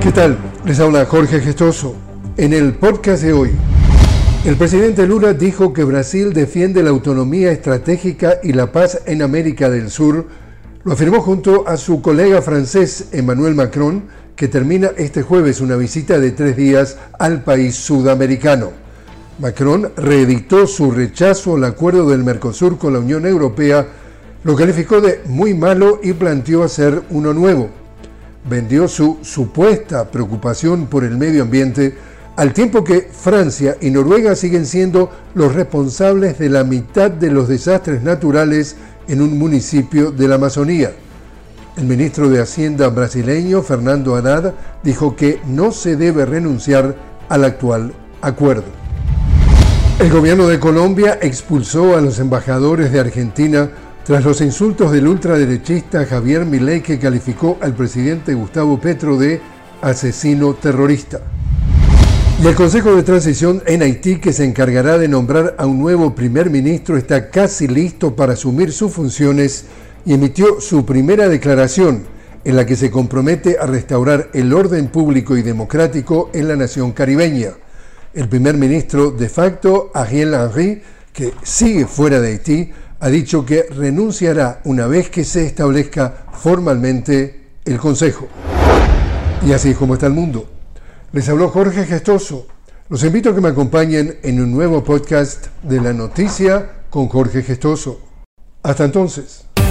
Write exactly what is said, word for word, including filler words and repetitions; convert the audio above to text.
¿Qué tal? Les habla Jorge Gestoso. En el podcast de hoy, el presidente Lula dijo que Brasil defiende la autonomía estratégica y la paz en América del Sur. Lo afirmó junto a su colega francés Emmanuel Macron, que termina este jueves una visita de tres días al país sudamericano. Macron reeditó su rechazo al acuerdo del Mercosur con la Unión Europea, lo calificó de muy malo y planteó hacer uno nuevo. Vendió su supuesta preocupación por el medio ambiente, al tiempo que Francia y Noruega siguen siendo los responsables de la mitad de los desastres naturales en un municipio de la Amazonía. El ministro de Hacienda brasileño, Fernando Haddad, dijo que no se debe renunciar al actual acuerdo. El gobierno de Colombia expulsó a los embajadores de Argentina tras los insultos del ultraderechista Javier Milei, que calificó al presidente Gustavo Petro de asesino terrorista. Y el Consejo de Transición en Haití, que se encargará de nombrar a un nuevo primer ministro, está casi listo para asumir sus funciones y emitió su primera declaración en la que se compromete a restaurar el orden público y democrático en la nación caribeña. El primer ministro de facto, Ariel Henry, que sigue fuera de Haití, ha dicho que renunciará una vez que se establezca formalmente el Consejo. Y así es como está el mundo. Les habló Jorge Gestoso. Los invito a que me acompañen en un nuevo podcast de La Noticia con Jorge Gestoso. Hasta entonces.